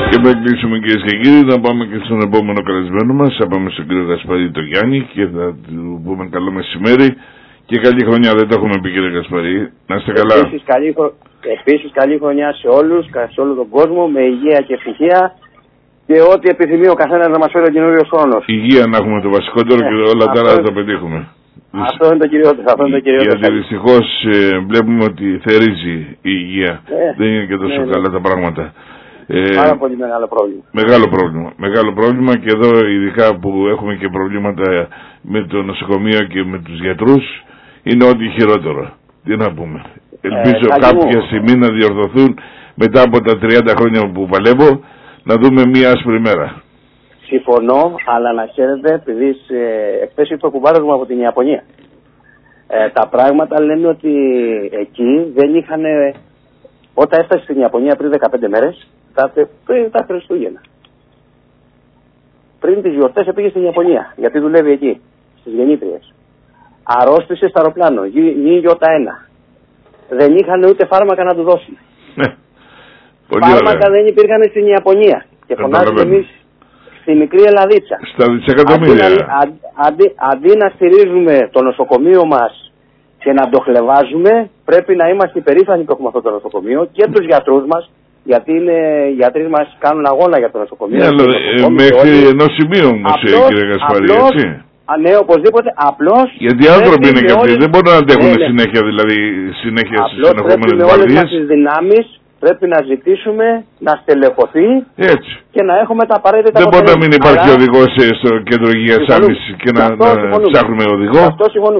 Και πριν κλείσουμε, κυρίες και κύριοι, να πάμε και στον επόμενο καλεσμένο μας. Θα πάμε στον κύριο Γασπαρή το Γιάννη και θα του πούμε καλό μεσημέρι και καλή χρονιά. Δεν το έχουμε πει, κύριε Γασπαρή. Να είστε καλά. Επίσης καλή χρονιά σε όλους, σε όλο τον κόσμο, με υγεία και ευτυχία και ό,τι επιθυμεί ο καθένας να μας φέρει ο καινούριος χρόνος. Υγεία να έχουμε το βασικότερο και όλα τα άλλα θα τα πετύχουμε. Αυτό είναι το κυριότερο. Γιατί δυστυχώς βλέπουμε ότι θερίζει η υγεία. Δεν είναι και τόσο καλά τα πράγματα. Πάρα πολύ μεγάλο πρόβλημα. Μεγάλο πρόβλημα και εδώ ειδικά που έχουμε και προβλήματα με το νοσοκομείο και με τους γιατρούς είναι ό,τι χειρότερο. Τι να πούμε. Ελπίζω κάποια στιγμή να διορθωθούν μετά από τα 30 χρόνια που παλεύω να δούμε μία άσπρη μέρα. Συμφωνώ, αλλά να ξέρετε, επειδή εχθές ήρθε ο κουμπάρος μου από την Ιαπωνία. Τα πράγματα λένε ότι εκεί δεν είχαν, όταν έφτασε στην Ιαπωνία πριν 15 μέρες, πριν τα Χριστούγεννα. Πριν τις γιορτές πήγε στην Ιαπωνία, γιατί δουλεύει εκεί, στις γεννήτριες. Αρρώστησε στο αεροπλάνο, Ι1. Δεν είχαν ούτε φάρμακα να του δώσουν. Φάρμακα δεν υπήρχαν στην Ιαπωνία. Και φωνάζουμε εμείς στη μικρή Ελλαδίτσα. Στα δισεκατομμύρια. Αντί να στηρίζουμε το νοσοκομείο μας και να το χλεβάζουμε, πρέπει να είμαστε υπερήφανοι που έχουμε αυτό το νοσοκομείο και τους γιατρούς μας, γιατί οι γιατροί μας κάνουν αγώνα για το νοσοκομείο. Μέχρι ενός σημείου όμως, κύριε Γασπαρή, έτσι. Ναι, οπωσδήποτε, απλώς. Γιατί οι άνθρωποι είναι και αυτοί, δεν μπορούν να αντέχουν συνέχεια, δηλαδή συνέχεια στις συνεχόμενες βαρδιές. Πρέπει με όλες μας τις δυνάμεις, πρέπει να ζητήσουμε να στελεχωθεί και να έχουμε τα απαραίτητα. Δεν μπορεί να μην υπάρχει οδηγός στο κέντρο υγείας Άμυσης και να ψάχνουμε οδηγό. Αυτό συμφωνούμε.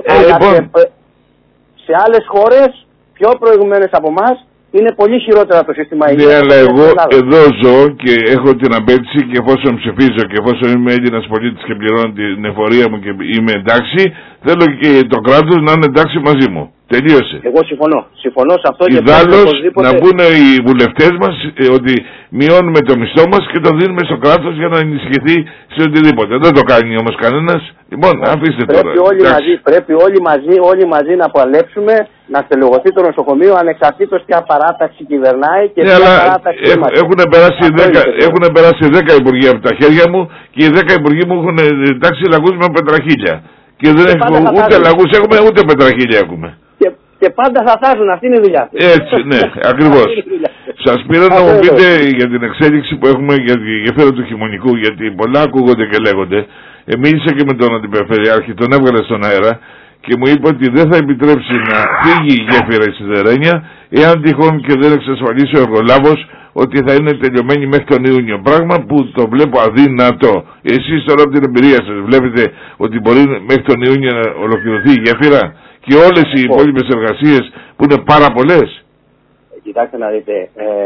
Σε άλλες χώρες, πιο προηγουμένες από εμάς, είναι πολύ χειρότερα το σύστημα υγείας. Ναι, αλλά εγώ εδώ ζω και έχω την απέτηση και εφόσον ψηφίζω και εφόσον είμαι Έλληνας πολίτης και πληρώνω την εφορία μου και είμαι εντάξει, θέλω και το κράτος να είναι εντάξει μαζί μου. Τελείωσε. Εγώ συμφωνώ σε αυτό. Ιδάλλως να πούνε οι βουλευτές μας ότι μειώνουμε το μισθό μας και το δίνουμε στο κράτος για να ενισχυθεί σε οτιδήποτε. Δεν το κάνει όμως κανένας. Λοιπόν, αφήστε τώρα. Πρέπει όλοι μαζί να παλέψουμε να στελεχωθεί το νοσοκομείο ανεξαρτήτως ποια παράταξη κυβερνάει και ποια παράταξη είμαστε. Έχουν περάσει 10 υπουργεία από τα χέρια μου και οι 10 υπουργοί μου έχουν τάξει λαγούς με πετραχίλια. Και δεν έχουμε ούτε λαγούς έχουμε ούτε πετραχίλια έχουμε. Και πάντα θα θάζουν, αυτή είναι η δουλειά. Έτσι, ναι, ακριβώς. Σας πήρα να μου πείτε για την εξέλιξη που έχουμε για τη γέφυρα του Χειμωνικού, γιατί πολλά ακούγονται και λέγονται. Μίλησα και με τον Αντιπεριφερειάρχη, τον έβγαλε στον αέρα και μου είπε ότι δεν θα επιτρέψει να φύγει η γέφυρα στη Δερένια εάν τυχόν και δεν εξασφαλίσει ο εργολάβος ότι θα είναι τελειωμένη μέχρι τον Ιούνιο. Πράγμα που το βλέπω αδύνατο. Εσείς τώρα από την εμπειρία σας βλέπετε ότι μπορεί μέχρι τον Ιούνιο να ολοκληρωθεί η γέφυρα και όλες οι υπόλοιπες εργασίες που είναι πάρα πολλές. Κοιτάξτε να δείτε,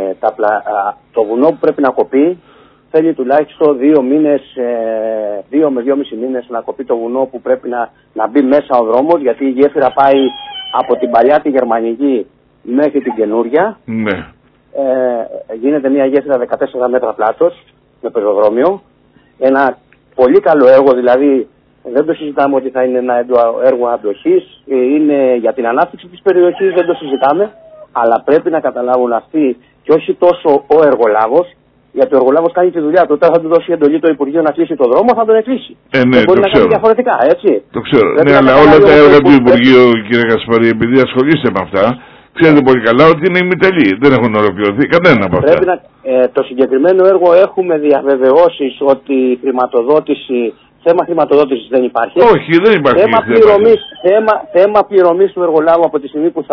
το βουνό που πρέπει να κοπεί θέλει τουλάχιστον 2 μήνες, 2 με 2,5 μήνες να κοπεί το βουνό που πρέπει να μπει μέσα ο δρόμος, γιατί η γέφυρα πάει από την παλιά τη γερμανική μέχρι την καινούρια. Ναι. Γίνεται μια γέφυρα 14 μέτρα πλάτος με πεζοδρόμιο. Ένα πολύ καλό έργο, δηλαδή δεν το συζητάμε ότι θα είναι ένα έργο αντοχής, είναι για την ανάπτυξη της περιοχής, δεν το συζητάμε, αλλά πρέπει να καταλάβουν αυτοί και όχι τόσο ο εργολάβος, γιατί ο εργολάβος κάνει τη δουλειά του. Όταν θα του δώσει εντολή το Υπουργείο να κλείσει το δρόμο, θα τον κλείσει. Ναι, δεν μπορεί να κάνει διαφορετικά, έτσι. Το ξέρω. Ναι, αλλά όλα τα έργα του Υπουργείου, κύριε Γασπαρή, επειδή ασχολείστε με αυτά, ξέρετε πολύ καλά ότι είναι ημιτελή. Δεν έχουν ολοκληρωθεί κανένα από αυτά. Το συγκεκριμένο έργο έχουμε διαβεβαιώσεις ότι η θέμα χρηματοδότησης δεν υπάρχει. Όχι, δεν υπάρχει. Θέμα πληρωμής του εργολάβου από τη στιγμή που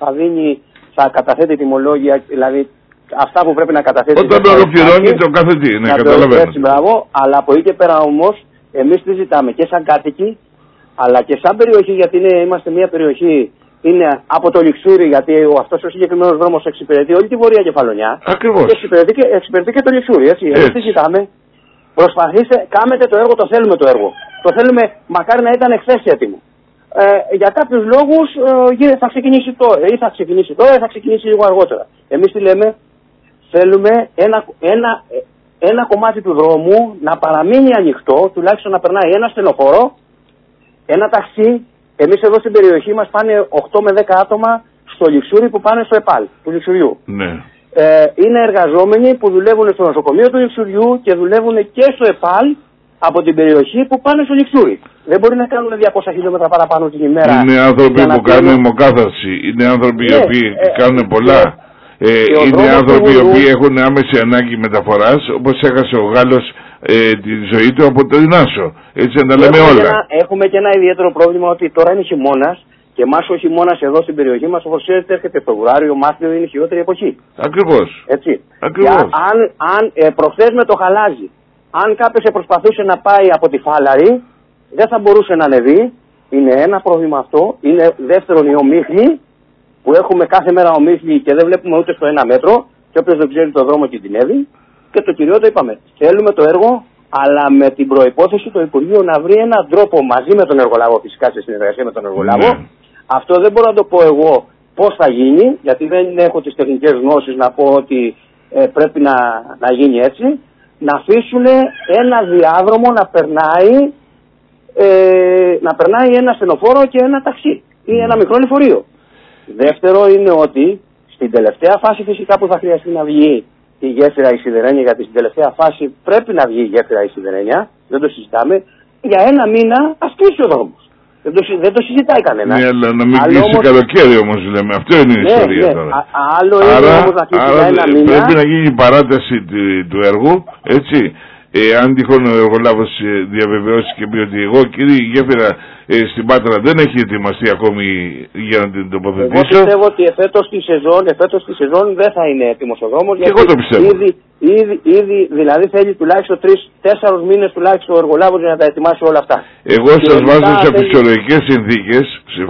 θα καταθέτει τιμολόγια, δηλαδή αυτά που πρέπει να καταθέτει. Όταν το ολοκληρώνει το κάθε τι, ναι, καταλαβαίνω. Έτσι, μπράβο, αλλά από εκεί και πέρα όμως εμείς τι ζητάμε και σαν κάτοικοι, αλλά και σαν περιοχή, γιατί είμαστε μια περιοχή. Είναι από το Λιξούρι, γιατί αυτός ο συγκεκριμένος δρόμος εξυπηρετεί όλη τη Βορεία Κεφαλονιά. Ακριβώς. Και εξυπηρετεί και το Λιξούρι, έτσι. Εμείς τι ζητάμε. Προσπαθήστε, κάμετε το έργο, το θέλουμε το έργο. Το θέλουμε, μακάρι να ήταν εχθές έτοιμο. Για κάποιους λόγους θα ξεκινήσει τώρα, ή θα ξεκινήσει τώρα, ή θα ξεκινήσει λίγο αργότερα. Εμείς τι λέμε, θέλουμε ένα κομμάτι του δρόμου να παραμείνει ανοιχτό, τουλάχιστον να περνάει ένα στενοφόρο, ένα ταξί. Εμείς εδώ στην περιοχή μας πάνε 8 με 10 άτομα στο Λιξούρι που πάνε στο ΕΠΑΛ του Λιξουριού. Ναι. είναι εργαζόμενοι που δουλεύουν στο νοσοκομείο του Λιξουριού και δουλεύουν και στο ΕΠΑΛ από την περιοχή που πάνε στο Λιξούρι. Δεν μπορεί να κάνουν 200 χιλιόμετρα παραπάνω την ημέρα. Είναι άνθρωποι που κάνουν αιμοκάθαρση, είναι άνθρωποι οι οποίοι κάνουν πολλά. Είναι άνθρωποι οι οποίοι έχουν άμεση ανάγκη μεταφοράς, όπως έχασε ο Γάλλος τη ζωή του από τον Ινάσο. Έτσι να τα λέμε όλα. Έχουμε και ένα ιδιαίτερο πρόβλημα ότι τώρα είναι χειμώνας και εμάς ο χειμώνας εδώ στην περιοχή μας, όπως ξέρετε, έρχεται Φεβρουάριο, Μάρτιο, είναι η χειρότερη εποχή. Ακριβώς. Έτσι. Ακριβώς. Προχθές με το Χαλάζι, αν κάποιος προσπαθούσε να πάει από τη Φάλαρη, δεν θα μπορούσε να ανεβεί. Είναι ένα πρόβλημα αυτό. Είναι δεύτερον οι ομίχλοι, που έχουμε κάθε μέρα ομίχλοι και δεν βλέπουμε ούτε στο 1 μέτρο. Και όποιος δεν ξέρει το δρόμο κινδυνεύει. Και το κυριότερο είπαμε, θέλουμε το έργο, αλλά με την προϋπόθεση το Υπουργείο να βρει έναν τρόπο μαζί με τον εργολάβο, φυσικά σε συνεργασία με τον εργολάβο. Ναι. Αυτό δεν μπορώ να το πω εγώ πώς θα γίνει, γιατί δεν έχω τις τεχνικές γνώσεις να πω ότι πρέπει να γίνει έτσι. Να αφήσουν ένα διάδρομο να περνάει ένα στενοφόρο και ένα ταξί ή ένα μικρό λεωφορείο. Δεύτερο είναι ότι στην τελευταία φάση φυσικά που θα χρειαστεί να βγει η γέφυρα η Σιδερένια, γιατί στην τελευταία φάση πρέπει να βγει η γέφυρα η Σιδερένια, δεν το συζητάμε, για 1 μήνα ας κλείσει ο δρόμος. Δεν το συζητάει κανένα. Ναι, αλλά να μην κλείσει καλοκαίρι όμως λέμε. Αυτό είναι η ιστορία τώρα. Άλλο είναι όμως να κλείσει για 1 μήνα. Πρέπει να γίνει η παράταση του έργου, έτσι. Αν τυχόν ο εργολάβος διαβεβαιώσει και πει ότι εγώ κύριε η γέφυρα στην Πάτρα δεν έχει ετοιμαστεί ακόμη για να την τοποθετήσω. Εγώ πιστεύω ότι εφέτος τη σεζόν δεν θα είναι έτοιμος ο δρόμος. Και εγώ το πιστεύω. Ήδη δηλαδή θέλει τουλάχιστον 3-4 μήνες τουλάχιστον ο εργολάβος για να τα ετοιμάσει όλα αυτά. Εγώ σας βάζω σε φυσιολογικές συνθήκες.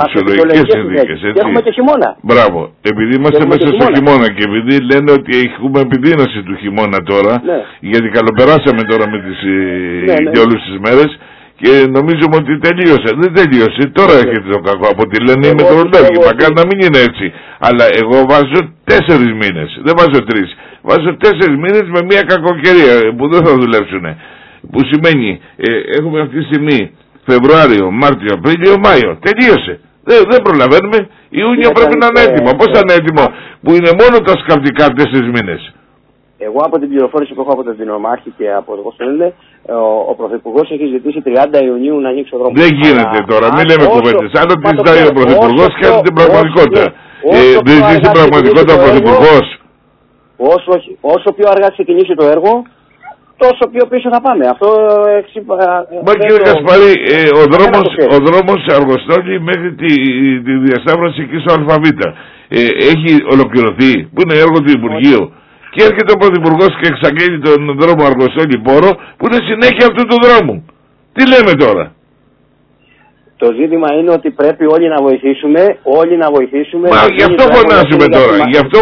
Και έχουμε και χειμώνα. Μπράβο. Επειδή είμαστε μέσα στο χειμώνα και επειδή λένε ότι έχουμε επιδείνωση του χειμώνα τώρα, γιατί καλοπεράσαμε τώρα με τις για όλες τις μέρες, και νομίζουμε ότι τελείωσε. Δεν τελείωσε. Τώρα έρχεται το κακό από ό,τι λένε οι μετρολόγοι. Μακάρι να μην είναι έτσι. Αλλά εγώ βάζω 4 μήνες. Δεν βάζω 3. Βάζω 4 μήνες με μια κακοκαιρία που δεν θα δουλέψουν. Που σημαίνει έχουμε αυτή τη στιγμή Φεβρουάριο, Μάρτιο, Απρίλιο, Μάιο. Τελείωσε. Δεν προλαβαίνουμε. Ιούνιο πρέπει να είναι έτοιμο. Πώς θα είναι έτοιμο που είναι μόνο τα σκαπτικά 4 μήνες. Εγώ από την πληροφόρηση που έχω από τον Δινομάρχη και από το Κωνσταντίνο, ο Πρωθυπουργός έχει ζητήσει 30 Ιουνίου να ανοίξει ο δρόμος. Δεν γίνεται τώρα, μην λέμε κουβέντες. Άλλο τι ζητάει ο Πρωθυπουργός και άλλο την πραγματικότητα. Δεν ζει στην πραγματικότητα ο Πρωθυπουργός. Όσο πιο αργά ξεκινήσει το έργο, τόσο πιο πίσω θα πάμε. Αυτό Μα κύριε Κασπαρή, ο δρόμος Αργοστόλη μέχρι τη διασταύρωση εκεί στο ΑΒ έχει ολοκληρωθεί, που είναι έργο του Υπουργείου. Και έρχεται ο Πρωθυπουργός και εξαγγέλει τον δρόμο Αργοστόλη-Πόρο που είναι συνέχεια αυτού του δρόμου. Τι λέμε τώρα? Το ζήτημα είναι ότι πρέπει όλοι να βοηθήσουμε, Μα γι' αυτό φωνάζουμε τώρα, γι' αυτό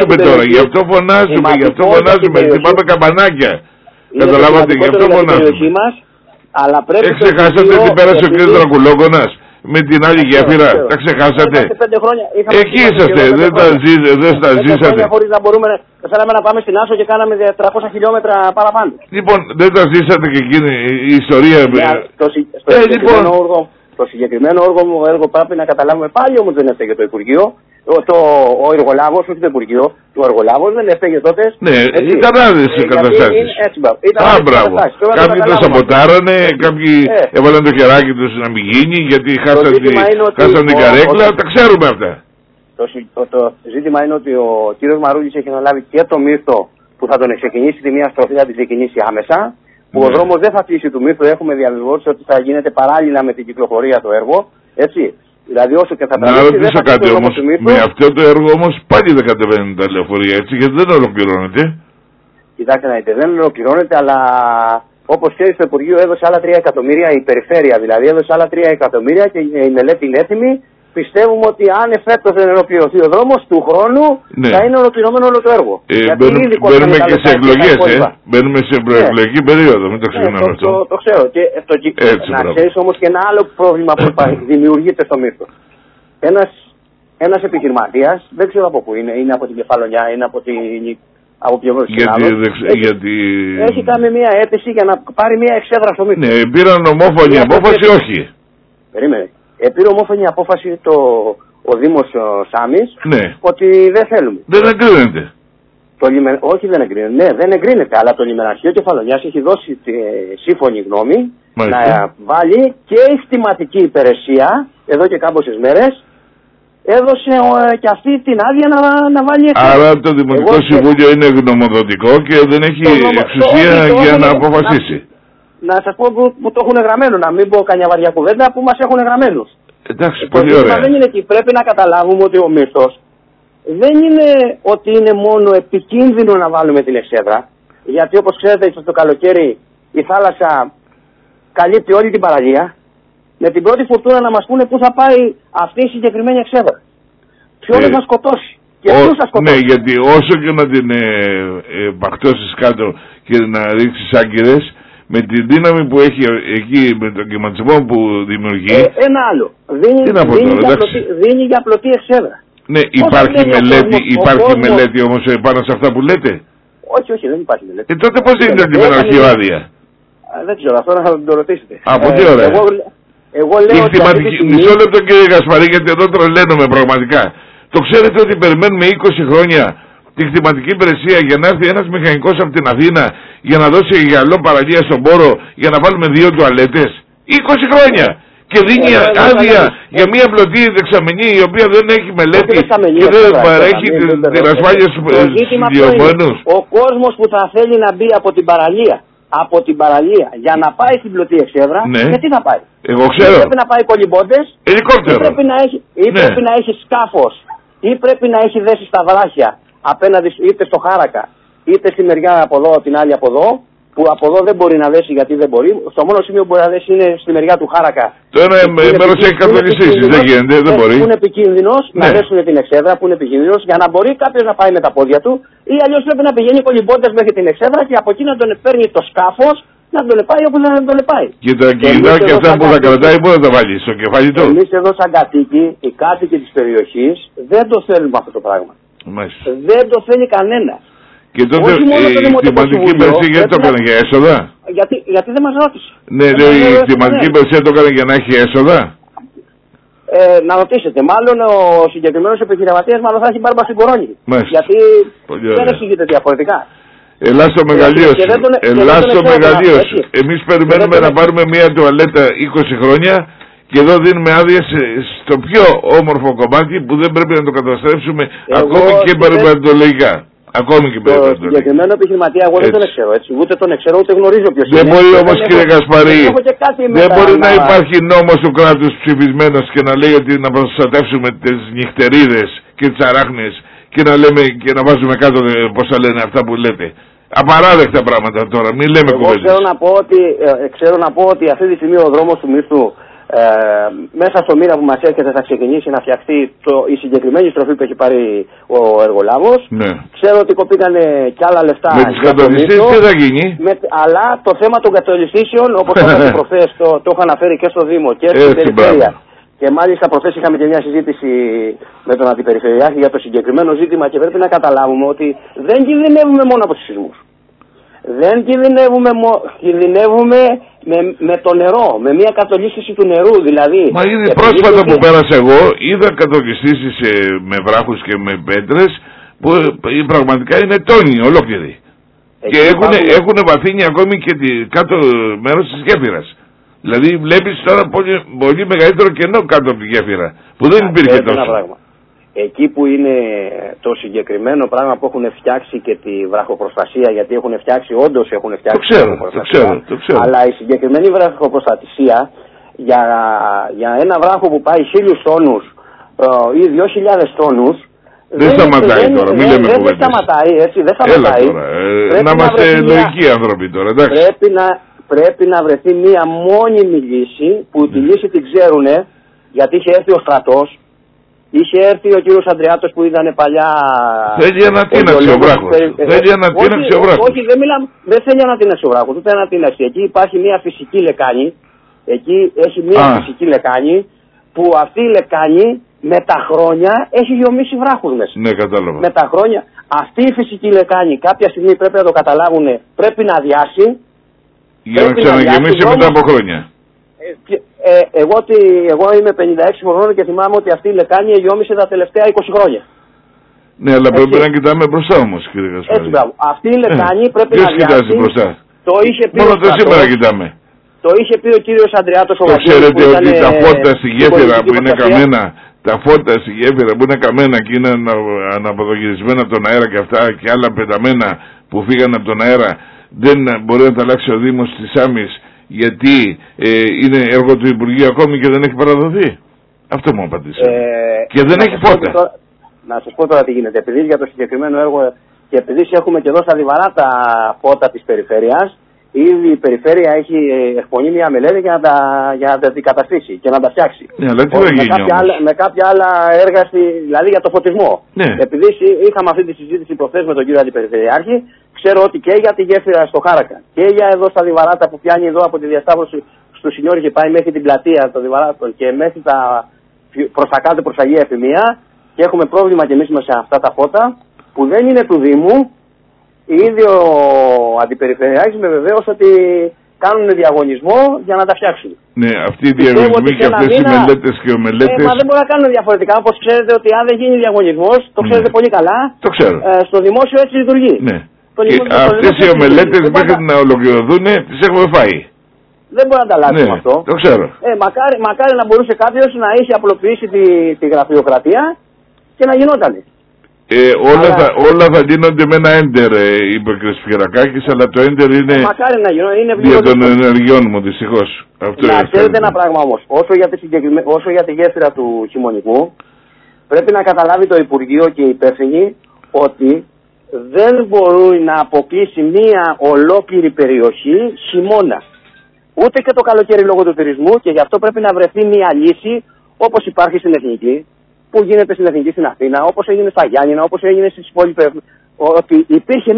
φωνάζουμε, χτυπάμε καμπανάκια. Καταλάβατε, γι' αυτό φωνάζουμε. Ξεχάσατε τι πέρασε ο κ. Δρακουλόκονας με την άλλη γέφυρα, τα ξεχάσατε? Εκεί είσαστε, δεν τα ζήσατε. Χωρίς να μπορούμε, θέλαμε να πάμε στην Άσο και κάναμε 300 χιλιόμετρα παραπάνω. Λοιπόν, δεν τα ζήσατε και εκείνη η ιστορία. Το συγκεκριμένο έργο πρέπει να καταλάβουμε πάλι όμως δεν έφταιγε το Υπουργείο. Ο εργολάβος, όχι το Υπουργείο, ο εργολάβος δεν έφταιγε τότε. Ναι, ήταν άλλες καταστάσεις. Μπράβο. Κάποιοι το σαμποτάρανε, κάποιοι έβαλαν το χεράκι τους να μην γίνει γιατί χάσαν την καρέκλα. Τα ξέρουμε αυτά. Το ζήτημα είναι ότι ο κύριος Μαρούλης έχει αναλάβει και το μύθο που θα τον ξεκινήσει τη μία στροφή, θα την ξεκινήσει άμεσα. Που ο δρόμος δεν θα κλείσει του μύθου, έχουμε διαβεβαιώσει ότι θα γίνεται παράλληλα με την κυκλοφορία το έργο. Έτσι. Δηλαδή όσο και θα τραβήξει. Να ρωτήσω κάτι όμως, με αυτό το έργο όμως πάλι δεν κατεβαίνουν τα λεωφορεία, έτσι, γιατί δεν ολοκληρώνεται. Κοιτάξτε να δείτε, δεν ολοκληρώνεται, αλλά όπως ξέρει το Υπουργείο έδωσε άλλα 3 εκατομμύρια, η περιφέρεια δηλαδή έδωσε άλλα 3 εκατομμύρια και η μελέτη είναι έτοιμη. Πιστεύουμε ότι αν εφέτος δεν ολοκληρωθεί ο δρόμος, του χρόνου θα είναι ολοκληρωμένο όλο το έργο. Μπαίνουμε και σε εκλογές, μπαίνουμε σε προεκλογική περίοδο, μην το ξεχνάμε αυτό. Το ξέρω. Και να ξέρεις όμως και ένα άλλο πρόβλημα που δημιουργείται στο μύθο. Ένας επιχειρηματίας, δεν ξέρω από πού είναι από την Κεφαλονιά, είναι από ποιο γιατί έχει κάνει μια αίτηση για να πάρει μια εξέδρα στο μύθο. Ναι, πήραν ομόφωνη απόφαση, όχι. Περίμενε. Πήρε ομόφωνη απόφαση ο Δήμος Σάμης ότι δεν θέλουμε. Δεν εγκρίνεται. Όχι, δεν εγκρίνεται. Ναι, δεν εγκρίνεται, αλλά το λιμεναρχείο Κεφαλονιάς έχει δώσει τη σύμφωνη γνώμη να βάλει και η στιματική υπηρεσία, εδώ και κάμποσες μέρες, έδωσε και αυτή την άδεια να βάλει εξέδρα. Άρα το Δημοτικό Συμβούλιο είναι γνωμοδοτικό και δεν έχει εξουσία για να αποφασίσει. Να σας πω που το έχουν γραμμένο, να μην πω καμιά βαριά κουβέντα που μας έχουν γραμμένους. Εντάξει, πολύ ωραία. Δεν είναι εκεί. Πρέπει να καταλάβουμε ότι ο μισθός δεν είναι ότι είναι μόνο επικίνδυνο να βάλουμε την εξέδρα, γιατί όπως ξέρετε το καλοκαίρι η θάλασσα καλύπτει όλη την παραλία, με την πρώτη φουρτούνα να μας πούνε πού θα πάει αυτή η συγκεκριμένη εξέδρα. Ποιον θα σκοτώσει και ποιους θα σκοτώσει. Ναι, γιατί όσο και να την παχτώσεις κάτω και να ρίξεις άγκυρες, με την δύναμη που έχει εκεί, με τον κυματισμό που δημιουργεί... ένα άλλο. Δίνει για πλωτή εξέδρα. Ναι, υπάρχει μελέτη όμως πάνω σε αυτά που λέτε. Όχι, δεν υπάρχει μελέτη. Τότε πώς δίνετε την υπεραρχιβάδια? Δεν ξέρω, αυτό να το ρωτήσετε. Πολύ ωραία. Εγώ λέω ότι μισό λεπτό κύριε Γασπαρή, γιατί εδώ τρελαίνομαι πραγματικά. Το ξέρετε ότι περιμένουμε 20 χρόνια την κτηματική υπηρεσία για να έρθει ένας μηχανικός από την Αθήνα για να δώσει γυαλό παραλία στον πόρο για να βάλουμε 2 τουαλέτες? 20 χρόνια! Και δίνει άδεια για μια πλωτή δεξαμενή η οποία δεν έχει μελέτη και δεν παρέχει την ασφάλεια στους διωμένους. Ο κόσμος που θα θέλει να μπει από την παραλία για να πάει στην πλωτή εξέδρα, γιατί θα πάει? Εγώ ξέρω. Ή πρέπει να πάει κολυμπώντες, ελικόπτερο. Ή πρέπει να έχει σκάφος, ή πρέπει να έχει δέσει στα βράχια απέναντι είτε στο Χάρακα, είτε στη μεριά από εδώ, την άλλη από εδώ, που από εδώ δεν μπορεί να δέσει γιατί δεν μπορεί. Στο μόνο σημείο που μπορεί να δέσει είναι στη μεριά του Χάρακα. Το ένα μέρος έχει καθοριστήσει, δεν γίνεται, δεν μπορεί. Που είναι επικίνδυνος, να δέσουν την εξέδρα που είναι επικίνδυνος, για να μπορεί κάποιος να πάει με τα πόδια του, ή αλλιώς πρέπει να πηγαίνει κολυμπώντας μέχρι την εξέδρα και από εκεί να τον παίρνει το σκάφος, να τον πάει όπου να τον πάει. Και τα κιλά και αυτά που θα κρατάει, πού θα τα βάλει, στο κεφάλι του? Εμείς εδώ σαν κατοίκοι, οι κάτοικοι της περιοχής, δεν το θέλουμε αυτό το πράγμα. Δεν το θέλει κανένα. Και τότε η κτηματική υπηρεσία γιατί το έκανε, για έσοδα? Γιατί δεν μας ρώτησε. Ναι, η κτηματική υπηρεσία το έκανε για να έχει έσοδα. Να ρωτήσετε, μάλλον ο συγκεκριμένος επιχειρηματίας μάλλον θα έχει μπάρμπα στην κορώνη. Γιατί δεν εξηγείται διαφορετικά. Ελάς στο μεγαλείο σου. Ελάς στο μεγαλείο σου. Εμείς περιμένουμε να πάρουμε μια τουαλέτα 20 χρόνια και εδώ δίνουμε άδειες στο πιο όμορφο κομμάτι που δεν πρέπει να το καταστρέψουμε ακόμη και περιβαλλοντολογικά. Ακόμη και το συγκεκριμένο επιχειρηματία εγώ δεν τον ξέρω έτσι, ούτε τον ξέρω ούτε γνωρίζω ποιος είναι. Δεν μπορεί όμως κύριε Γασπαρή, δεν μπορεί να υπάρχει νόμος του κράτους ψηφισμένος και να λέει ότι να προστατεύσουμε τις νυχτερίδες και τις αράχνες και να λέμε και να βάζουμε κάτω πώς θα λένε αυτά που λέτε. Απαράδεκτα πράγματα τώρα, μην λέμε κουβέντες. Ξέρω να πω ότι αυτή τη στιγμή ο δρόμος του μίσθου μέσα στο μήνα που μας έρχεται θα ξεκινήσει να φτιαχτεί η συγκεκριμένη στροφή που έχει πάρει ο εργολάβος. Ναι. Ξέρω ότι κοπήκανε κι άλλα λεφτά. Με τις κατολιστήσεις τι θα γίνει? Αλλά το θέμα των κατολιστήσεων, όπως είπατε προχθές, το είχα αναφέρει και στο Δήμο και στην Περιφέρεια. Και μάλιστα προχθές είχαμε και μια συζήτηση με τον Αντιπεριφερειάρχη για το συγκεκριμένο ζήτημα και πρέπει να καταλάβουμε ότι δεν κινδυνεύουμε μόνο από τους σεισμούς. Δεν κινδυνεύουμε με το νερό, με μια κατολίσθηση του νερού δηλαδή. Μα ήδη πρόσφατα που πέρασα εγώ είδα κατολιστήσεις με βράχους και με πέτρες που πραγματικά είναι τόνοι ολόκληροι. Και έχουν βαθύνει ακόμη και κάτω μέρος της γέφυρας. Δηλαδή βλέπεις τώρα πολύ μεγαλύτερο κενό κάτω από τη γέφυρα που δεν υπήρχε τόσο. Εκεί που είναι το συγκεκριμένο πράγμα που έχουν φτιάξει και τη βραχοπροστασία, γιατί όντως έχουν φτιάξει το ξέρω. Αλλά η συγκεκριμένη βραχοπροστασία για ένα βράχο που πάει 1.000 τόνους ή 2.000 τόνους δεν σταματάει τώρα, μην λέμε κουβέντες. Δεν σταματάει, έτσι, δεν σταματάει. Να είμαστε λογικοί άνθρωποι τώρα, εντάξει. Πρέπει να βρεθεί μία μόνιμη λύση που τη λύση την ξέρουνε, γιατί είχε έρθει ο στρατός. Είχε έρθει ο κύριος Ανδριάτος που ήταν παλιά... Θέλει ανατείναξη ο βράχος. Θέλει ανατείναξη ο βράχος. Όχι, δεν θέλει ανατείναξη ο βράχος. Ούτε ανατείναξη. Εκεί υπάρχει μια φυσική λεκάνη. Εκεί έχει μια φυσική λεκάνη που αυτή η λεκάνη με τα χρόνια έχει γεωμίσει βράχους μέσα. Ναι, κατάλαβα. Με τα χρόνια. Αυτή η φυσική λεκάνη κάποια στιγμή πρέπει να το καταλάβουν, πρέπει να αδειάσει. Για να ξαναγεμίσει μετά από χρόνια. Εγώ είμαι 56 χρονών και θυμάμαι ότι αυτή η λεκάνη εγιώμησε τα τελευταία 20 χρόνια. Ναι, αλλά πρέπει να κοιτάμε μπροστά όμως, κύριε Γασπαρή. Έτσι, μπράβο. Αυτή η λεκάνη πρέπει να κοιτάζει μπροστά. Το είχε πει μόνο το σήμερα κοιτάμε. Το είχε πει ο κύριος Ανδριάτος ο Γασπαρής. Ξέρετε ότι τα φώτα στη γέφυρα που είναι καμένα, τα φώτα στη γέφυρα που είναι καμένα και είναι αναποδογυρισμένα από τον αέρα και αυτά και άλλα πεταμένα που φύγανε από τον αέρα, δεν μπορεί να τα αλλάξει ο Δήμος της Σάμης γιατί είναι έργο του Υπουργείου ακόμη και δεν έχει παραδοθεί. Αυτό μου απαντήσατε. Και δεν έχει φώτα. Να σας πω τώρα τι γίνεται. Επειδή για το συγκεκριμένο έργο και επειδή έχουμε και εδώ στα Λιβαρά τα φώτα της περιφέρειας, ήδη η περιφέρεια έχει εκπονεί μια μελέτη για να τα αντικαταστήσει και να τα φτιάξει. Ναι, αλλά τι με κάποια άλλα έργα, δηλαδή για το φωτισμό. Ναι. Επειδή είχαμε αυτή τη συζήτηση προχθές με τον κύριο Αντιπεριφερειάρχη, ξέρω ότι και για τη γέφυρα στο Χάρακα και για εδώ στα Λιβαράτα που πιάνει εδώ από τη διασταύρωση στο Σινιόρι και πάει μέχρι την πλατεία των Λιβαράτων και μέχρι προς τα κάτω προς Αγία Εφημεία και έχουμε πρόβλημα κι εμείς σε αυτά τα φώτα που δεν είναι του Δήμου. Ήδη ο Αντιπεριφερειάρχης με βεβαίωσε ότι κάνουν διαγωνισμό για να τα φτιάξουν. Ναι, αυτοί οι διαγωνισμοί και αυτές οι μελέτες και ο μελέτες... Μα δεν μπορεί να κάνουν διαφορετικά, όπως ξέρετε ότι αν δεν γίνει διαγωνισμός, το ξέρετε πολύ καλά, το ξέρω. Στο δημόσιο έτσι λειτουργεί. Ναι. Αυτές οι μελέτες μέχρι να ολοκληρωθούν τις έχουμε φάει. Δεν μπορεί να τα αλλάξουμε αυτό. Το ξέρω. Μακάρι να μπορούσε κάποιος να είχε απλοποιήσει τη γραφειοκρατία και να γινόταν. Όλα θα γίνονται με ένα έντερ, είπε ο κ. Φιερακάκης, αλλά το έντερ είναι για των ενεργειών μου, δυστυχώς. Να ξέρετε ένα πράγμα όμως, όσο για τη γέφυρα του Χειμωνικού, πρέπει να καταλάβει το Υπουργείο και οι υπεύθυνοι ότι δεν μπορεί να αποκλείσει μία ολόκληρη περιοχή χειμώνα. Ούτε και το καλοκαίρι λόγω του τουρισμού και γι' αυτό πρέπει να βρεθεί μία λύση όπως υπάρχει στην Εθνική, που γίνεται στην Εθνική στην Αθήνα, όπως έγινε στα Γιάννηνα, όπως έγινε στις υπόλοιπες. Ότι υπήρχε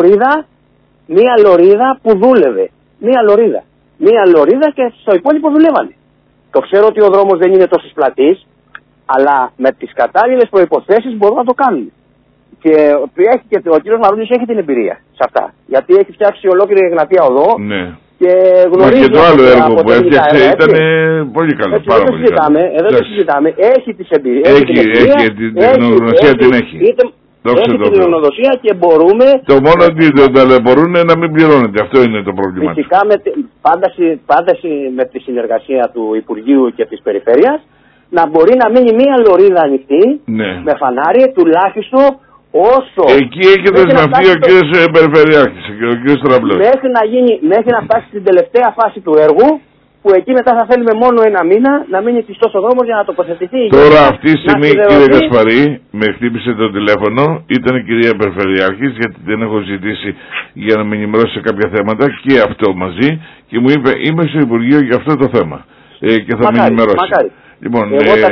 μία λωρίδα που δούλευε. Μία λωρίδα και στο υπόλοιπο δουλεύανε. Το ξέρω ότι ο δρόμος δεν είναι τόσο πλατής, αλλά με τις κατάλληλες προϋποθέσεις μπορούν να το κάνουν. Και ο κύριος Μαρούλης έχει την εμπειρία σε αυτά. Γιατί έχει φτιάξει ολόκληρη η Εγνατία οδό. Ναι. Και γνωρίζει. Μα και το άλλο έργο που έφτιαξε ήταν πολύ καλό. Πάρα πολύ καλό. Εδώ το συζητάμε. Έχει τις εμπειρίες. Έχει την τεχνογνωσία, την έχει. Έχει την τεχνογνωσία και μπορούμε. Το μόνο ότι το ταλαιπωρούν είναι να μην πληρώνεται. Αυτό είναι το πρόβλημα. Φυσικά πάντα με τη συνεργασία του Υπουργείου και της Περιφέρειας να μπορεί να μείνει μία λωρίδα ανοιχτή με φανάρι τουλάχιστον. Εκεί έχει δεσμευτεί ο κ. Περιφερειάρχης και ο κ. Τραμπλός. Μέχρι να φτάσει στην τελευταία φάση του έργου, που εκεί μετά θα θέλουμε μόνο ένα μήνα να μείνει κλειστός ο δρόμος για να τοποθετηθεί. Τώρα αυτή τη στιγμή, κύριε Γασπαρή, με χτύπησε το τηλέφωνο, ήταν η κυρία Περιφερειάρχης, γιατί την έχω ζητήσει για να με ενημερώσει σε κάποια θέματα και αυτό μαζί, και μου είπε είμαι στο Υπουργείο για αυτό το θέμα και θα με ενημερώσει. Λοιπόν,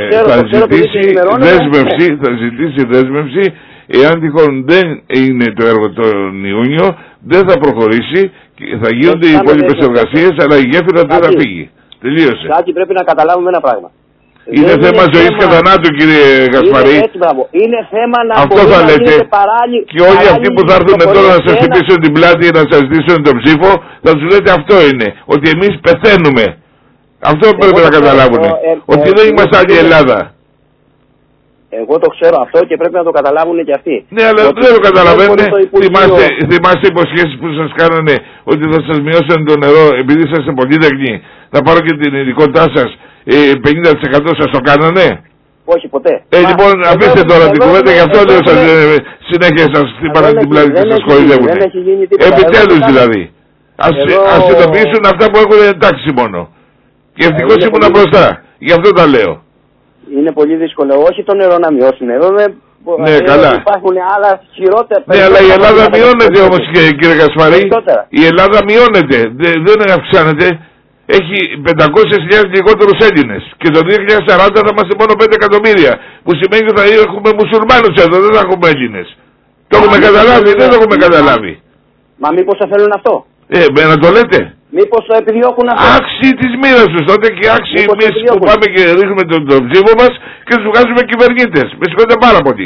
θα ζητήσει δέσμευση. Εάν τυχόν δεν είναι το έργο τον Ιούνιο, δεν θα προχωρήσει, θα γίνονται οι υπόλοιπες εργασίες, αλλά η γέφυρα δεν θα φύγει. Τελείωσε. Κάτι πρέπει να καταλάβουμε ένα πράγμα. Είναι θέμα ζωής και θανάτου, κύριε Γασπαρή. Είναι θέμα να αυτό θα λέτε. Και όλοι αυτοί που θα έρθουν τώρα να σας χτυπήσουν την πλάτη ή να σας ζητήσουν τον ψήφο, θα τους λέτε αυτό είναι. Ότι εμείς πεθαίνουμε. Αυτό πρέπει να καταλάβουν. Ότι δεν είμαστε άλλη Ελλάδα. Εγώ το ξέρω αυτό και πρέπει να το καταλάβουν και αυτοί. Ναι, αλλά δεν το καταλαβαίνουν. Θυμάστε υποσχέσεις που σας κάνανε ότι θα σας μειώσουν το νερό επειδή είσαστε πολύ τεχνοί. Θα πάρω και την ειδικότητά σας. 50% σας το κάνανε. Όχι ποτέ. Λοιπόν, αφήστε τώρα την κουβέντα, γι' αυτό λέω συνέχεια σας χτυπάνε την πλάτη και σας χορηγεύουν. Επιτέλους δηλαδή. Ας συνειδητοποιήσουν αυτά που έχουν εντάξει μόνο. Και ευτυχώς ήμουν μπροστά. Γι' αυτό τα λέω. Είναι πολύ δύσκολο. Όχι το νερό να μειώσουν. Εδώ ναι, καλά. Υπάρχουν άλλα χειρότερα. Ναι, αλλά η Ελλάδα μειώνεται όμως, κύριε Γασπαρή. Η Ελλάδα μειώνεται. Δεν αυξάνεται. Έχει 500.000 λιγότερους Έλληνες. Και το 2040 θα είμαστε μόνο 5 εκατομμύρια. Που σημαίνει ότι θα έχουμε μουσουλμάνους εδώ. Δεν θα έχουμε Έλληνες. Το έχουμε καταλάβει. Δεν το έχουμε καταλάβει. Μα μήπως θα θέλουν αυτό. Να το λέτε. Μήπως το επιδιώκουν αυτό. Άξιοι της μοίρας τους τότε και άξιοι εμείς που πάμε και ρίχνουμε τον ψήφο μας και τους βγάζουμε κυβερνήτες. Με συγχωρείτε πάρα πολύ.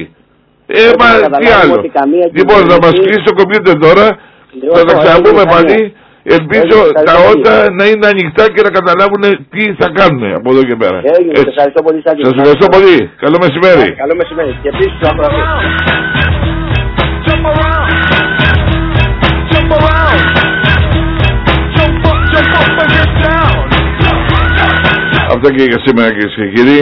Τι άλλο. Λοιπόν, θα μας κλείσει το κομπιούτερ τώρα. Θα τα ξαναπούμε πάλι. Ελπίζω τα ότα να είναι ανοιχτά και να καταλάβουν τι θα κάνουν από εδώ και πέρα. Σας ευχαριστώ πολύ. Σας ευχαριστώ πολύ. Καλό μεσημέρι. Καλό μεσημέρι. Και επίσης το ακροατή. Αυτά και για σήμερα, κυρίες και κύριοι.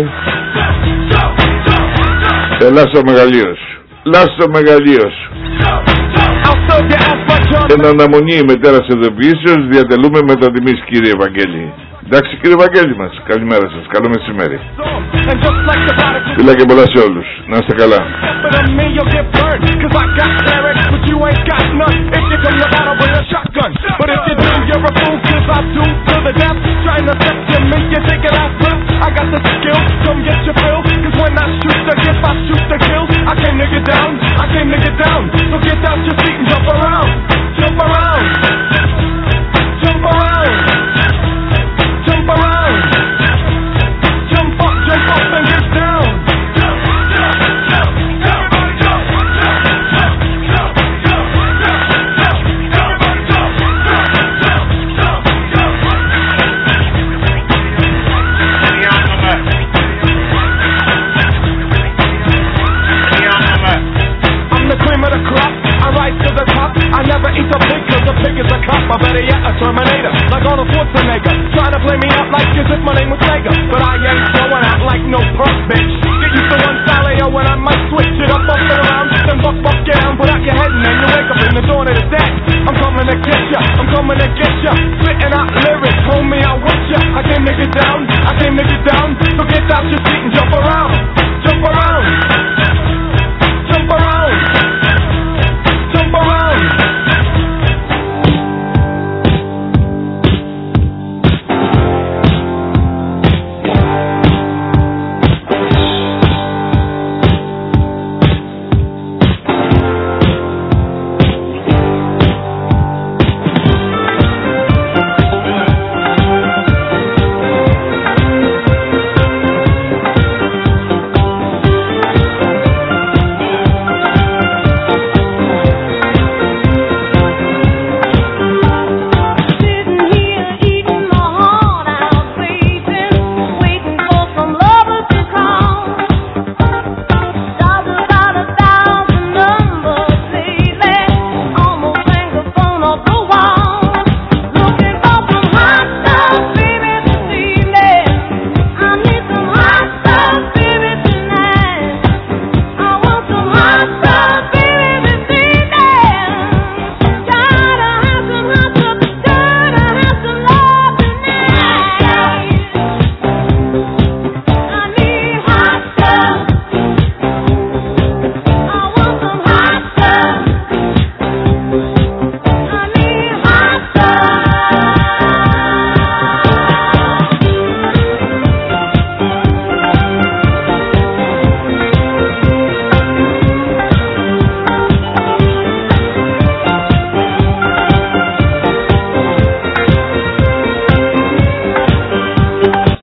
Ελλάς ο μεγαλείος. Λάστο μεγαλείος. Εν αναμονή μετέρας ειδοποιήσεως διατελούμε μετατιμής, κύριε Ευαγγέλη. Εντάξει, κύριε Ευαγγέλη μας. Καλημέρα σας. Καλό μεσημέρι. Φιλά και πολλά σε όλους. Να είστε καλά. I got the skill, come get your fill. Cause when I shoot the gift, I shoot the kill. I came to get down, I came to get down. So get out your feet and jump around. Jump around. Jump around. Jump around. Jump up and get down. I never eat the pig cause the pig is a cop, or better yet a Terminator, like Arnold Schwarzenegger, trying to play me out like as if my name was Sega, but I ain't throwing out like no punk bitch. Get used to one style when I might switch it up and around, then buck down, put out your head and then you wake up in the dawn of the day. I'm coming to get ya, I'm coming to get